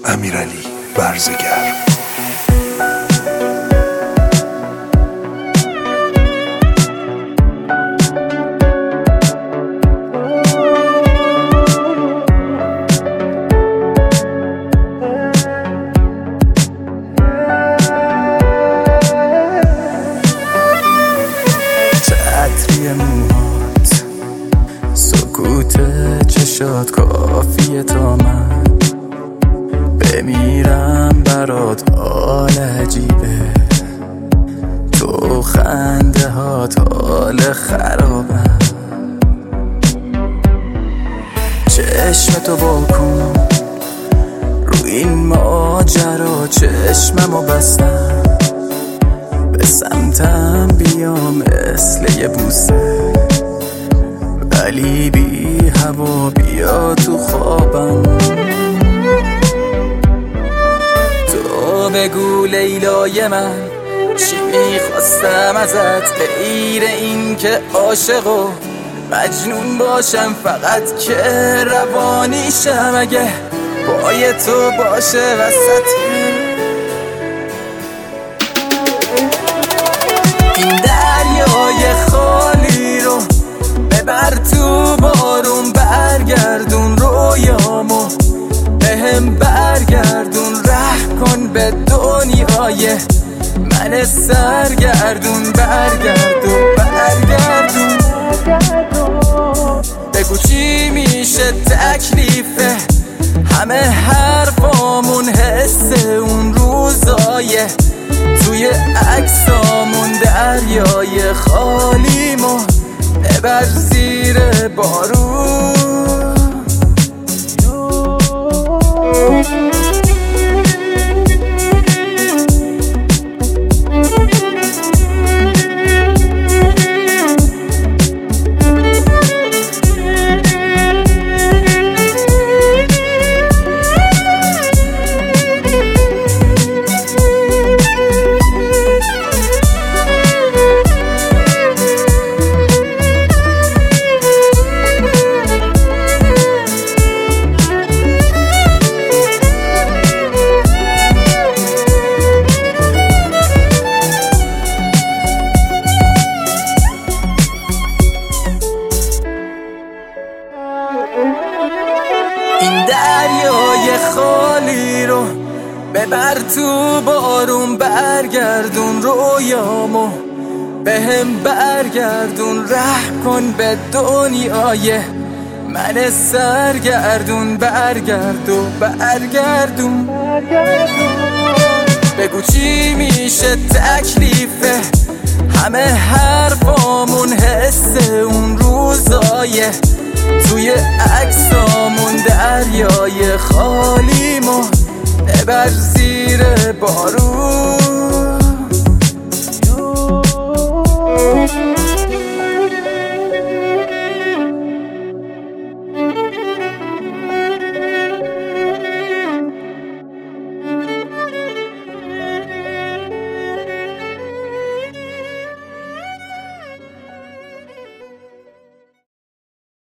امیرعلی برزگر. عطری موهات، سکوت چشات کافیه تا من بمیرم برات. حال عجیبه تو، خنده هات حال خرابم. چشمتو واکن رو این ماجرا، چشممو بستم به سمتم بیا مثل یه بوسه، ولی بی هوا بیا تو خوابم. تو بگو لیلای من چی میخواستم ازت، غیر این که عاشق و مجنون باشم، فقط که روانیشم اگه پای تو باشه وسط. این دریای خالی رو ببر تو بارون، برگردون رویامو بهم برگردون، ره کن به دنیای من سرگردون. برگردون بگو چی میشه تکلیفه همه حرفامون، حس اون روزای توی عکسامون. دریای خالیمو ببر زیر بارون. این دریای خالی رو ببر تو بارون، برگردون رویامو بهم برگردون، ره کن به دنیای من سرگردون. برگردون بگو چی میشه تکلیفه همه حرفامون، حس اون روزای توی عکسامون. دریای خالیمو ببر زیر بارون.